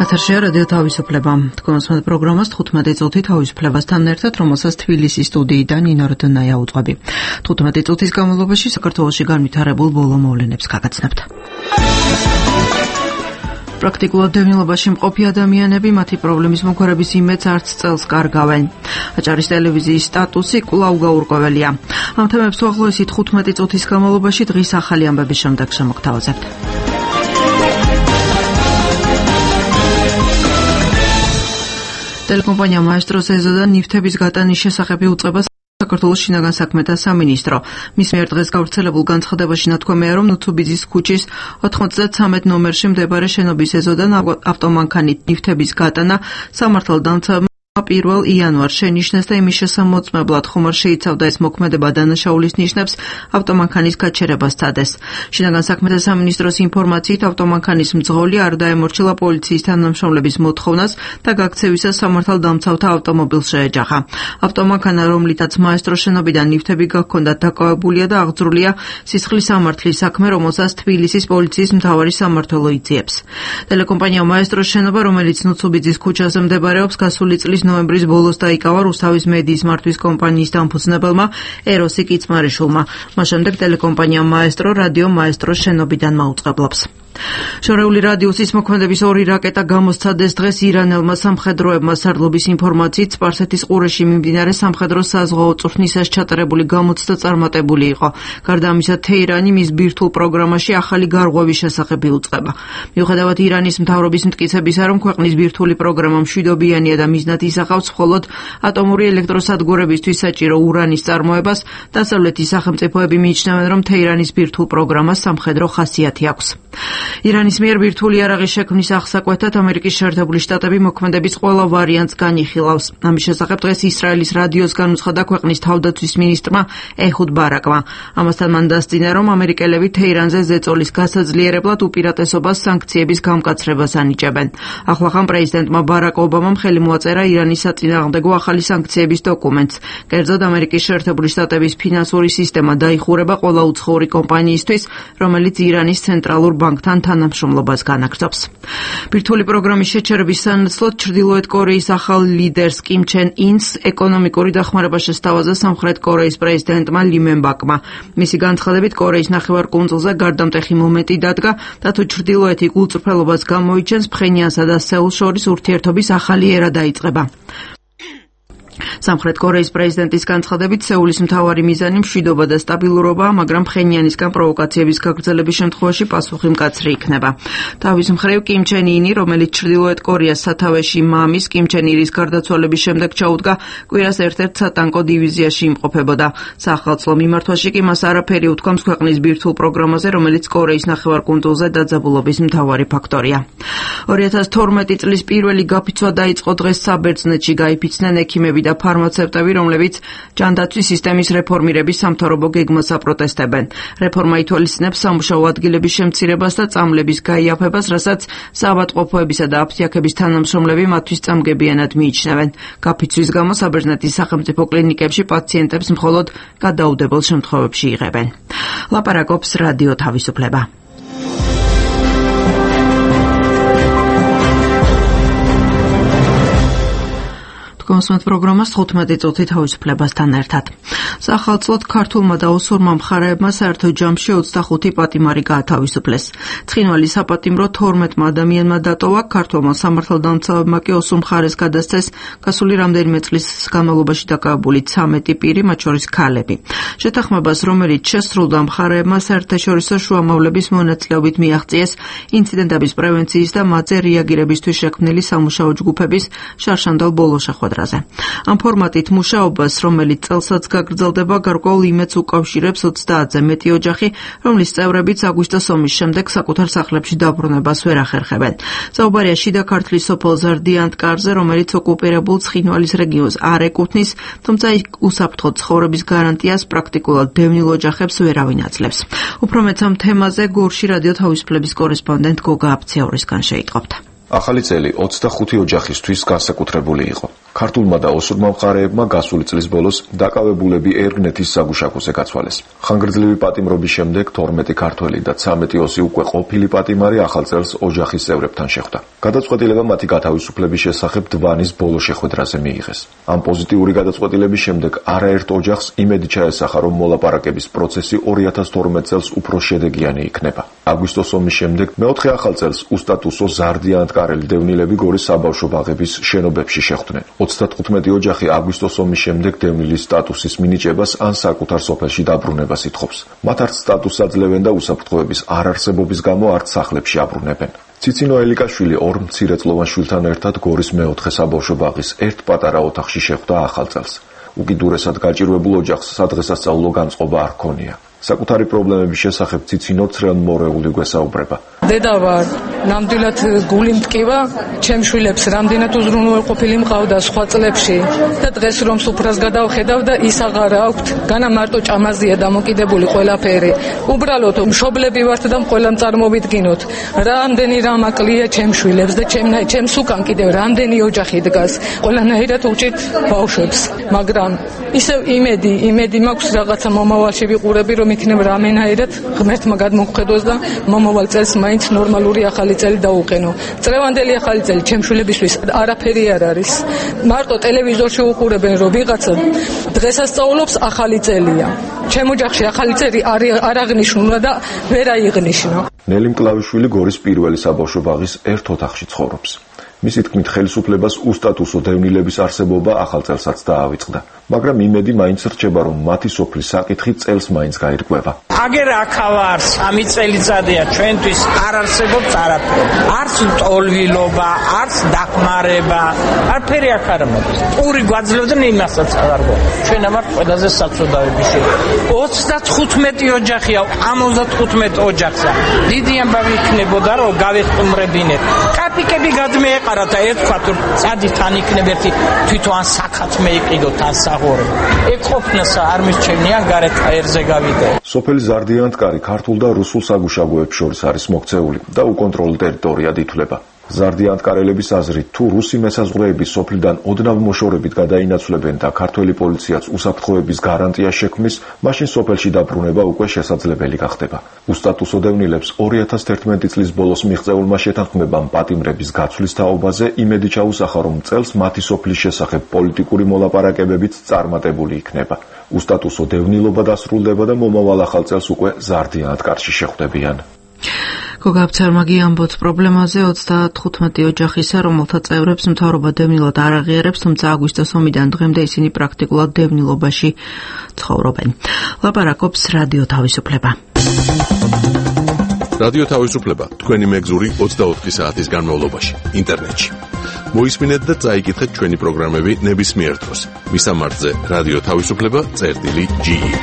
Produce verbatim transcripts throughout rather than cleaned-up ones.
ეთერშია რადიო თავისუფლება. თქვენს პროგრამას თხუთმეტი წუთი თავისუფლებასთან ერთად, რომელსაც თბილისის სტუდიიდან ნინო რდნაია უწყობი. თხუთმეტი წუთის განმავლობაში საქართველოში განვითარებულ ბოლო მოვლენებს გაგაცნობთ. პრაქტიკულად დევნილობაში მყოფი ადამიანები მათი პრობლემის მოგვარების იმედს არც წელს კარგავენ. აჭარის ტელევიზიის სტატუსი კვლავ გაურკვეველია. ამ თემებს უახლოესი თხუთმეტი წუთის განმავლობაში დღის ახალი ამბების შემდეგ შემოგთავაზებთ. ტელეკომპანია მაესტროს ეზოდან ნივთების გატანის შესახებ უწყება საქართველოს შინაგან საქმეთა სამინისტრო. მის მიერ დღეს გავრცელებულ განცხადებაში ნათქვამია, რომ ნუთუბიძის ქუჩის ოთხმოცდათრამეტ ნომერში მდებარე შენობის ეზოდან ავტომანქანით ნივთების გატანა სამართალდამცავმა პირველ იანვარს შენიშნეს და იმის შესამოწმებლად ხომარ შეიცავდა ეს მოქმედება დანაშაულის ნიშნებს ავტომანქანის გაჩერებას სცადეს. შინაგან საქმეთა სამინისტროს ინფორმაციით ავტომანქანის მძღოლი არ დაემორჩილა პოლიციის თანამშრომლების მოთხოვნას და გაქცევისას სამართალდამცავთა ავტომობილს შეეჯახა. ავტომანქანა, რომლითაც მაესტროს შენობიდან ნივთები გაქონდათ, დაკავებულია და აღძრულია სისხლის სამართლის საქმე, რომელსაც თბილისის პოლიციის მთავარი სამმართველო იძიებს. ტელეკომპანია მაესტროს შენობა, რომელიც ნუთუბიძის ქუჩაზე მდებარეობს, გასული წლის ნოემბრის ბოლოს დაიკავა რუსთავის მედიის მართვის კომპანიის დამფუძნებელმა ეროსი კიცმარიშვილმა. მას შემდეგ ტელეკომპანია მაესტრო რადიო მაესტროს შენობიდან მაუწყებლობს. შორეული რადიუსის მოქმედების ორი რაკეტა გამოსცადეს დღეს ირანელმა სამხედროებმა. სარდლობის ინფორმაციით სპარსეთის ყურეში მიმდინარე სამხედრო საზღვაო წვრთნისას ჩატარებული გამოცდა წარმატებული იყო. გარდა ამისა, თეირანი მის ბირთვულ პროგრამაში ახალი გარღვევის შესახებ იუწყება. მიუხედავად ირანის მთავრობის მტკიცებისა, რომ ქვეყნის ბირთვული პროგრამა მშვიდობიანია და მიზნად ისახავს მხოლოდ ატომური ელექტროსადგურებისთვის საჭირო ურანის წარმოებას, დასავლეთის სახელმწიფოები მიიჩნევენ, რომ თეირანის ბირთვულ პროგრამას სამხედრო ხასიათი აქვს. ირანის მიერ ბირთვული იარაღის შექმნის აღსაკვეთად ამერიკის შეერთებული შტატები მოქმედების ყველა ვარიანტს განიხილავს. ამის შესახებ დღეს ისრაელის რადიოს განუცხადა ქვეყნის თავდაცვის მინისტრმა ეჰუდ ბარაკმა. ამასთან მან დასძინა, რომ ამერიკელები თეირანზე ზეწოლის გასაძლიერებლად უპირატესობას სანქციების გამკაცრებას ანიჭებენ. ახლახან პრეზიდენტმა ბარაკ ობამამ ხელი მოაწერა ირანის საწინააღმდეგო ახალი სანქციების დოკუმენტს. კერძოდ, ამერიკის შეერთებული შტატების ფინანსური სისტემა დაიხურება ყველა უცხოური კომპანიისთვის, რომელიც ირანის ცენტრალურ ბანკთან თანამშრომლობას განაგრძობს. ბირთვული პროგრამის შეჩერების სანაცვლოდ ჩრდილოეთ კორეის ახალ ლიდერს კიმ ჩენ ინს ეკონომიკური დახმარება შესთავაზა სამხრეთ კორეის პრეზიდენტმა ლი მენბაკმა. მისი განცხადებით, კორეის ნახევარკუნძულზე გარდამტეხი მომენტი დადგა და თუ ჩრდილოეთი გულწრფელობას გამოიჩენს, ფხენიანსა და სეულს შორის ურთიერთობის ახალი ერა დაიწყება. სამხრეთ კორეის პრეზიდენტის განცხადებით, სეულის მთავარი მიზანი მშვიდობა და სტაბილურობაა, მაგრამ ფხენიანისგან პროვოკაციების გაგრძელების შემთხვევაში პასუხი მკაცრი იქნება. თავის მხრივ, კიმ ჩენ ინი, რომელიც ჩრდილოეთ კორეას სათავეში მამის კიმ ჩენ ირის გარდაცვალების შემდეგ ჩაუდგა, კვირას ერთ-ერთ სატანკო დივიზიაში იმყოფებოდა. საახალწლო მიმართვაში კი მას არაფერი უთქვამს ქვეყნის ბირთვულ პროგრამაზე, რომელიც კორეის ნახევარკუნძულზე დაძაბულობის მთავარი ფაქტორია. ორი ათას თორმეტი წლის პირველი გაფიცვა დაიწყო დღეს საბერძნეთში. გაიფიცნენ ექიმები და ფარმაცევტები, რომლებიც ჯანდაცვის სისტემის რეფორმირების სამთავრობო გეგმას აპროტესტებენ. რეფორმა ითვალისწინებს სამუშაო ადგილების შემცირებას და წამლების გაიაფებას, რასაც საავადმყოფოებისა და აფთიაქების თანამშრომლები მათთვის წამგებიანად მიიჩნევენ. გაფიცვის გამო საბერძნეთის სახელმწიფო კლინიკებში პაციენტებს მხოლოდ გადაუდებელ შემთხვევებში იღებენ. ლაპარაკობს რადიო თავისუფლება. კონსუმენტ პროგრამას თხუთმეტი წუთი თავისუფლებასთან ერთად. სახალწლოდ ქართულმა და ოსურმა მხარეებმა საერთო ჯამში ოცდახუთი პატიმარი გაათავისუფლეს. ცხინვალი საპატიმრო თორმეტმა ადამიანმა დატოვა, ქართულმა სამართალდამცავებმა კი ოსურ მხარეს გადასცეს გასული რამდენიმე წლის განმავლობაში დაკავებული ცამეტი პირი, მათ შორის ქალები. შეთანხმებას, რომელიც შესრულდა, მხარეებმა საერთაშორისო შუამავლების მონაწილეობით მიაღწიეს ინციდენტების პრევენციის და მათზე რეაგირებისთვის შექმნილი სამუშაო ჯგუფების შარშანდალ ბოლო შეხვედრაზე. ამ ფორმატით მუშაობას, რომელიც წელსაც გაგრძელდება, გარკვეულ იმედს უკავშირებს ოცდაათზე მეტი ოჯახი, რომლის წევრებიც აგვისტოს ომის შემდეგ საკუთარ სახლებში დაბრუნებას ვერ ახერხებენ. საუბარია შიდა ქართლის სოფელ ზარდიანტკარზე, რომელიც ოკუპირებულ ცხინვალის რეგიონს არ ეკუთვნის, თუმცა იქ უსაფრთხო ცხოვრების გარანტიას პრაქტიკულად დევნილ ოჯახებს ვერავინ აძლევს. უფრო მეც ამ თემაზე გორში რადიო თავისუფლების კორესპონდენტ გოგა აფციაურისგან შეიტყობთ. ახალი წელი ოცდახუთი ოჯახისთვის განსაკუთრებული იყო. ქართულმა და ოსურმა მხარეებმა გასული წლის ბოლოს დაკავებულები ერგნეთის საგუშაგოზე გაცვალეს. ხანგრძლივი პატიმრობის შემდეგ თორმეტი ქართველი და ცამეტი ოსი უკვე ყოფილი პატიმარი ახალ წელს ოჯახის წევრებთან შეხვდა. გადაწყვეტილება მათი გათავისუფლების შესახებ დვანის ბოლო შეხვედრაზე მიიღეს. ამ პოზიტიური გადაწყვეტილების შემდეგ არაერთ ოჯახს იმედი ჩაესახა, რომ მოლაპარაკების პროცესი ორი ათას თორმეტ წელს უფრო შედეგიანი იქნება. აგვისტოს ომის შემდეგ მეოთხე ახალ წელს უსტატუსო ზარდიანტკარელი დევნილები გორის საბავშვო ბაღების შენობებში შეხვდნენ. ოცდათხუთმეტი ოჯახი აგვისტოს ომის შემდეგ დევნილის სტატუსის მინიჭებას ან საკუთარ სოფელში დაბრუნებას ითხოვს. მათ არც სტატუსს აძლევენ და უსაფრთხოების არარსებობის გამო არც სახლებში აბრუნებენ. ციცინო ელიკაშვილი ორ მცირეწლოვან შვილთან ერთად გორის მეოთხე საბავშვო ბაღის ერთ პატარა ოთახში შეხვდა ახალ წელს. უკიდურესად გაჭირვებულ ოჯახს სადღესასწაულო განწყობა არ ჰქონია. საკუთარი პრობლემების შესახებ ციცინო ცრემლმორეული გვესაუბრება. დედა ვარ, ნამდვილად გული მტკივა, ჩემ შვილებს რამდენად უზრუნველყოფილი მყავდა სხვა წლებში და დღეს რომ სუფრას გადავხედავ და ის აღარ აქვთ, განა მარტო ჭამაზია დამოკიდებული ყველაფერი. უბრალოდ მშობლები ვართ და ყველამ წარმოვიდგინოთ, რამდენი რამაკლია ჩემ შვილებს და ჩემ ჩემს უკან კიდევ რამდენი ოჯახი დგას. ყველანაირად უჭირთ ბავშვებს, მაგრამ ისევ იმედი, იმედი მაქვს რაღაცა მომავალში ვიყურები, რომ იქნებ რამენაირად ღმერთმა გადმოგხედოს და მომავალ წელს მაინც ნორმალური ახალი წელი დაუყენო. წლევანდელი ახალი წელი ჩემ შვილებისთვის არაფერი არ არის. მარტო ტელევიზორში უყურებენ, რომ ვიღაცა დღესასწაულობს ახალი წელია. ჩემ ოჯახში ახალი წელი არ აღნიშნულა და ვერ აიღნიშნა. ნელი მკლავიშვილი გორის პირველი საბავშვო ბაღის ერთ ოთახში ცხოვრობს. მისი თქმით, ხელისუფლებას უსტატუსო დევნილების არსებობა ახალ წელსაც დაავიწყდა, მაგრამ იმედი მაინც რჩება, რომ მათი სოფლის საკითხი წელს მაინც გაირკვევა. აგერ აქავა სამი წელიწადია ჩვენთვის არ არსებობს არაფერი. არც ტოლვილობა, არც დახმარება, არაფერი აქ არ მოდის. პური გვაძლევდნენ იმასაც არ გო. ჩვენ ამარ ყველაზე საცოდავები შეგვიძლია. ოცდათხუთმეტი ოჯახია, ამ ოცდათხუთმეტ ოჯახსა. დიდი ამბავი იქნებოდა, რომ გავეხტუმრებინეთ. კაპიკები გადმეეყარა და ერთქვათ, რომ წადი თან იქნებ ერთი თვითონ საკაც მეიყიდოთ ან საღორე. ეგ ყოფნასა არ მისჩენია გარეთ აერზე გავიდე. სოფელი ზარდიანტკარი ქართულ და რუსულ საგუშაგოებს შორის არის მოქცეული და უკონტროლო ტერიტორიად ითვლება. ზარდიანტკარელების აზრით, თუ რუსი მესაზღვრეები სოფლიდან ოდნავ მოშორებით გადაინაცვლებენ და ქართველი პოლიციაც უსაფრთხოების გარანტია შექმნის, მაშინ სოფელში დაბრუნება უკვე შესაძლებელი გახდება. უსტატუსო დევნილებს ორი ათას თერთმეტი წლის ბოლოს მიღწეულმა შეთანხმებამ პატიმრების გაცვლის თაობაზე იმედი ჩაუსახა, რომ წელს მათი სოფლის შესახებ პოლიტიკური მოლაპარაკებებიც წარმატებული იქნება. უსტატუსო დევნილობა დასრულდება და მომავალ ახალ წელს უკვე ზარდიანტკარში შეხვდებიან. გოგა აფცარმაგი ამბობს პრობლემაზე ოცდათხუთმეტი ოჯახისა, რომელთა წევრებს მთავრობა დევნილად არ აღიარებს, თუმცა აგვისტოს ომიდან დღემდე ისინი პრაქტიკულად დევნილობაში ცხოვრობენ. ლაპარაკობს რადიო თავისუფლება. რადიო თავისუფლება თქვენი მეგზური ოცდაოთხი საათის განმავლობაში ინტერნეტში. მოისმინეთ და წაიკითხეთ ჩვენი პროგრამები ნებისმიერ დროს. მისამართზე რადიო თავისუფლება წერტილი ჯი ი.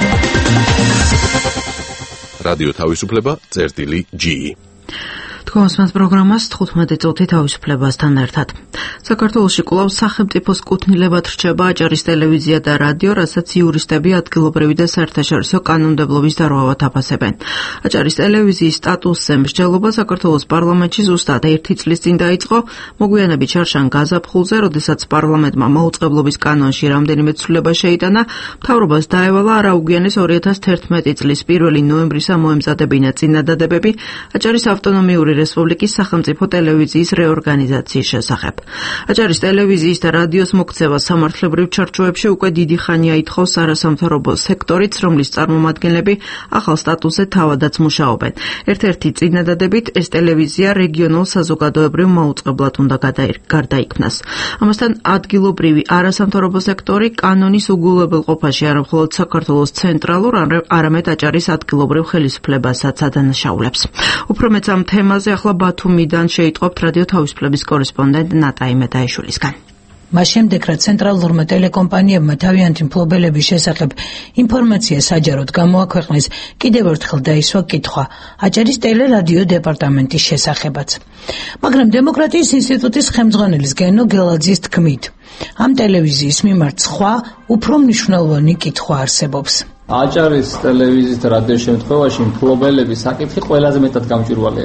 რადიო თავისუფლება წერტილი ჯი ი. თქვენს პროგრამას თხუთმეტი წუთი თავისუფლებასთან ერთად. საქართველოში კვლავ სახელმწიფოს კუთვნილებად რჩება აჭარის ტელევიზია და რადიო, რასაც იურისტები ადგილობრივი და საერთაშორისო კანონმდებლობის დარღვევად აფასებენ. აჭარის ტელევიზიის სტატუსზე მსჯელობა საქართველოს პარლამენტში ზუსტად ერთი წლის წინ დაიწყო, მოგვიანებით შარშან გაზაფხულზე, როდესაც პარლამენტმა მაუწყებლობის კანონში რამდენიმე ცვლილება შეიტანა, მთავრობას დაევალა არაუგვიანეს ორი ათას თერთმეტი წლის პირველი ნოემბრისა მოემზადებინა წინადადებები აჭარის ავტონომიური რესპუბლიკის სახელმწიფო ტელევიზიის რეორგანიზაციის შესახებ. აჭარის ტელევიზიის და რადიოს მოქცევა სამართლებრივ ჩარჩოებში უკვე დიდი ხანია ითხოვს არასამთავრობო სექტორიც, რომლის წარმომადგენლები ახალ სტატუსზე თავადაც მუშაობენ. ერთ-ერთი წინადადებით ეს ტელევიზია რეგიონულ საზოგადოებრივ მაუწყებლად უნდა გარდაიქმნას. ამასთან ადგილობრივი არასამთავრობო სექტორი კანონის უგულებელყოფაში არა მხოლოდ საქართველოს ცენტრალურ, არამედ აჭარის ადგილობრივ ხელისუფლებასაც ადანაშაულებს. უფრო მეც ამ თემაზე ახლა ბათუმიდან შეიტყობთ რადიო თავისუფლების კორესპონდენტ ნატა იმედაიშვილისგან. მას შემდეგ, რაც ცენტრალურმა ტელეკომპანიებმა თავიანთი მფლობელების შესახებ ინფორმაცია საჯაროდ გამოაქვეყნეს, კიდევ ერთხელ დაისვა კითხვა აჭარის ტელერადიო დეპარტამენტის შესახებაც. მაგრამ დემოკრატიის ინსტიტუტის ხელმძღვანელის გენო გელაძის თქმით, ამ ტელევიზიის მიმართ სხვა, უფრო მნიშვნელოვანი კითხვა არსებობს. აჭარის ტელევიზიის და რადიოს შემთხვევაში მფლობელების საკითხი ყველაზე მეტად გამჭვირვალეა.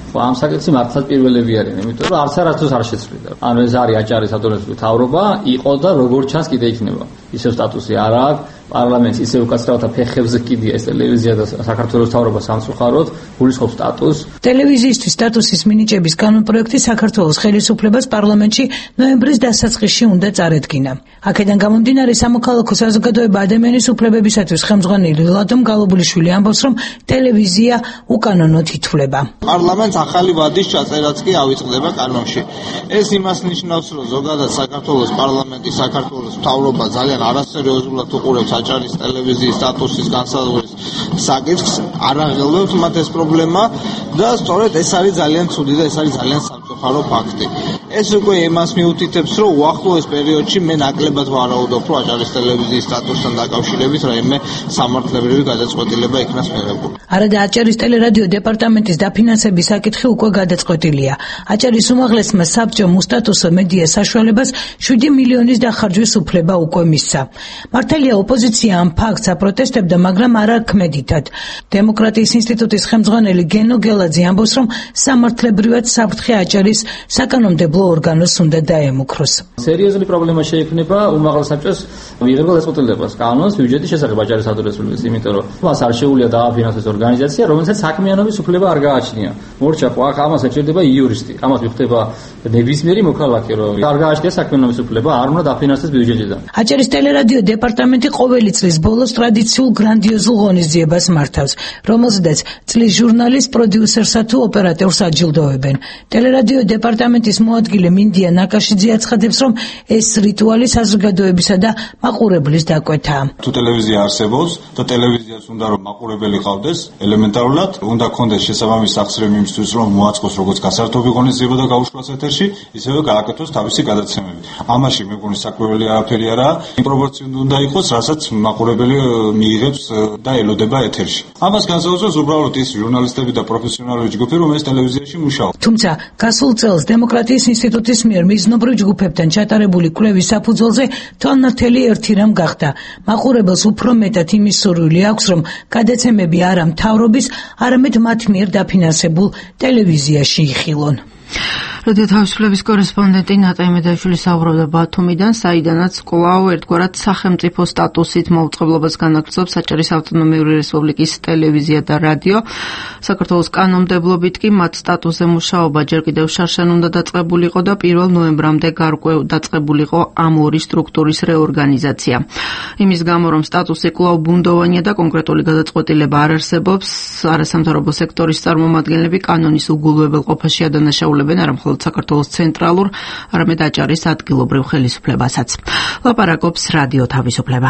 ხო ამ საკითხი მართლაც პირველები არიან, იმიტომ რომ არც არასდროს არ შეცვლიდა. ანუ ეს არის აჭარის ავტონომიური მთავრობა, იყო და როგორც ჩანს კიდე იქნება. ისევ სტატუსი არ აქვს, პარლამენტს ისევ უკაცრავთა ფეხებზე კიდია ეს ტელევიზია და საქართველოს მთავრობა სამწუხაროდ გულისხმობს სტატუსს. ტელევიზიისთვის სტატუსის მინიჭების კანონპროექტი საქართველოს ხელისუფლებას პარლამენტში ნოემბრის დასაწყისში უნდა წარედგინა. აქედან გამომდინარე სამოქალაქო საზოგადოება ადამიანის უფლებებისათვის ხელმძღვანელი ლადო მგალობულიშვილი ამბობს, რომ ტელევიზია უკანონოდ ითვლება. პარლამენტს ახალი ვადის ჩაწერაც კი ავიწყდება კანონში. ეს იმას ნიშნავს, რომ ზოგადად საქართველოს პარლამენტი საქართველოს მთავრობა ძალიან არასერიოზულად უყურებს აჭარის ტელევიზიის სტატუსის განსაზღვრის საკითხს, არ აღელვებს მათ ეს პრობლემა და სწორედ ეს არის ძალიან ცუდი და ეს არის ძალიან სამწუხარო ფაქტი. ეს უკვე იმას მიუთითებს, რომ უახლოეს პერიოდში მე ნაკლებად ვარაუდობ, რომ აჭარის ტელევიზიის სტატუსთან დაკავშირებით რაიმე სამართლებრივი გადაწყვეტილება იქნას მიღებული. არადა აჭარის ტელერადიო დეპარტამენტის დაფინანსების საკითხი უკვე გადაწყვეტილია. აჭარის უმაღლესმა საბჭომ უსტატუსო მედია საშუალებას შვიდი მილიონის დახარჯვის უფლება უკვე მისცა. მართალია ოპოზიცია ამ ფაქტს აპროტესტებდა, მაგრამ არა ქმედითად. დემოკრატიის ინსტიტუტის ხელმძღვანელი გენო გელაძე ამბობს, რომ სამართლებრივად საფრთხე აჭარის საკანონმდებლო ორგანოს უნდა დაემუქროს. სერიოზული პრობლემა შეექმნება უმაღლეს საბჭოს მიღებულ დაწყვეტილებას კანონის ბიუჯეტის შესახებ აჭარის ავტონომიის, იმიტომ რომ მას არ შეუძლია დააფინანსოს ორგანიზაცია, რომელსაც საქმიანობის უფლება არ გააჩნია. მორჩა ხო ახ ამას ეჭირდება იურისტი. ამას მიხვდება ნებისმიერი მოქალაქე, რომ არ გააჩნია საქმიანობის უფლება, არ უნდა დაფინანსდეს ბიუჯეტიდან. აჭარის ტელერადიო დეპარტამენტი ყოველი წლის ბოლოს ტრადიციულ გრანდიოზულ ღონისძიებას მართავს, რომელზედაც წლის ჟურნალის პროდიუსერსა თუ ოპერატორს აჯილდოვებენ. ტელერადიო დეპარტამენტის მოადგილე მინდია ნაკაშიძე აცხადებს, რომ ეს რიტუალი საზოგადოებისა და მაყურებლის დაკვეთაა. თუ ტელევიზია არსებობს და ტელევიზიას უნდა რომ მაყურებელი ყავდეს, ელემენტარულად უნდა ქონდეს შესაბამისი სახსრები იმისთვის, რომ მოაწყოს როგორც გასართობი ღონისძიება და გაუშვას ეთერში, ისევე გააკეთოს თავისი გადაცემები. ამაში მე მგონი საკვირველი არაფერი არაა, იმ პროპორციით უნდა იყოს, რასაც მაყურებელი მიიღებს და ელოდება ეთერში. ამას განსაზღვრავს უბრალოდ ის ჟურნალისტები და პროფესიონალური ჯგუფი, რომ ეს ტელევიზიაში მუშაობს. თუმცა გასულ წელს დემოკრატიის ინსტიტუტის მიერ მიზნობრივ ჯგუფებთან ჩატარებული კვლევის საფუძველზე თვალნათელი ერთი რამ გახდა. მაყურებელს უფრო მეტად იმის სურვილი აქვს, რომ გადაცემები არა მთავრობის, არამედ მათ მიერ დაფინანსებულ ტელევიზიაში იხილონ. რადიო თავისუფლების კორესპონდენტი ნატაი მედაიშვილი საუბრობდა ბათუმიდან, საიდანაც კვლავ ერთგვარად სახელმწიფო სტატუსით მოუწყებლობას განაგრძობს აჭარის ავტონომიური რესპუბლიკის ტელევიზია და რადიო. საქართველოს კანონმდებლობით კი მათ სტატუსზე მუშაობა ჯერ კიდევ შარშან უნდა დაწყებულიყო და პირველ ნოემბრამდე გარკვეულ დაწყებულიყო ამ ორი სტრუქტურის რეორგანიზაცია. იმის გამო, რომ სტატუსი კვლავ ბუნდოვანია და კონკრეტული გადაწყვეტილება არ არსებობს, არასამთავრობო სექტორის წარმომადგენლები კანონის უგულებელ ყოფაში ადანაშაულებენ არა მხოლოდ საქართველოს ცენტრალურ, არამედ აჭარის ადგილობრივ ხელისუფლებასაც. ლაპარაკობს რადიო თავისუფლება.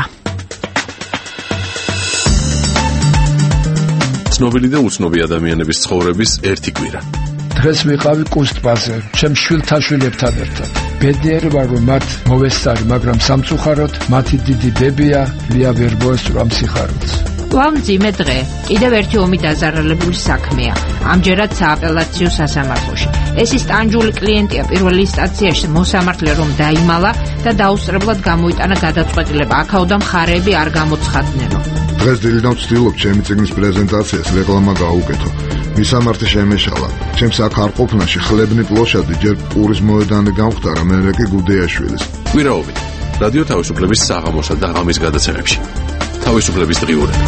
ცნობილი და უცნობი ადამიანების ცხოვრების ერთი კვირა. დღეს ვიყავი კუს ტბაზე, ჩემ შვილთან შვილებთან ერთად. ბედნიერი ვარ, რომ მათ მოვესწარი, მაგრამ სამწუხაროდ მათი დიდი დებია ლია ვერ მოესწრო ამ სიხარულს. ვამძიმე დღე, კიდევ ერთი ომი დაზარალებული საქმეა, ამჯერად სააპელაციო სასამართლოში. ეს ის ტანჯული კლიენტია პირველი ინსტანციაში მოსამართლე რომ დაიმალა და დაუსწრებლად გამოიტანა გადაწყვეტილება, აქაოდა მხარეები არ გამოცხადნენო. დღეს დილიდან ვცდილობ ჩემი წიგნის პრეზენტაციას რეკლამა გაუკეთო. მისამართი შემეშალა. ჩემს აქ არ ყოფნაში ხლებნი პლოშადი ჯერ პურის მოედანი გამختარა, მერე კი გუდეაშვილის. კვირაობით რადიო თავისუფლების საღამოსა და ღამის გადაცემებში. თავისუფლების დღიურები.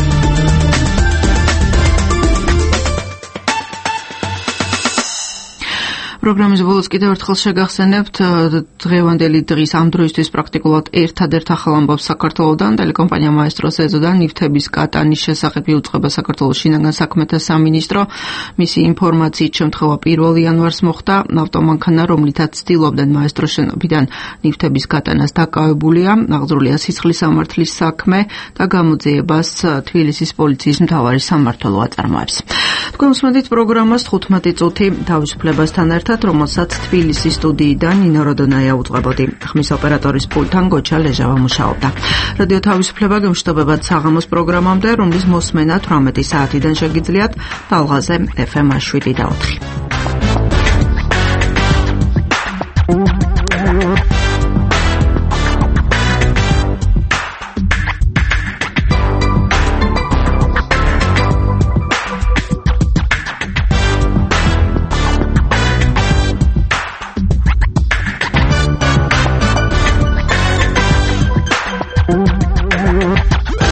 პროგრამის ბოლოს კიდევ ერთხელ შეგახსენებთ დღევანდელი დღის ამ დროისთვის პრაქტიკულად ერთადერთ ახალ ამბავს საქართველოდან. ტელეკომპანია მაესტროს ეზოდან ნივთების კატანის შესახებ იუწყება საქართველოს შინაგან საქმეთა სამინისტრო. მისი ინფორმაციით შემთხვევა პირველ იანვარს მოხდა. ავტომანქანა, რომლითაც ცდილობდნენ მაესტროს შენობიდან ნივთების კატანას დაკავებულია, აღძრულია სისხლის სამართლის საქმე და გამოძიებას თბილისის პოლიციის მთავარი სამმართველო აწარმოებს. თქვენ უსმენთ პროგრამას თხუთმეტი წუთი თავისუფლებასთან ერთად, რომელსაც თბილისის სტუდიიდან ნინო როდონაია უძღვებოდი. ხმის ოპერატორის პულტთან გოჩა ლეჟავა მუშაობდა. რადიო თავისუფლება გემშვიდობებად საღამოს პროგრამამდე, რომლის მოსმენა თვრამეტი საათიდან შეგიძლიათ ბალღაზე ეფ ემ შვიდ და ოთხი.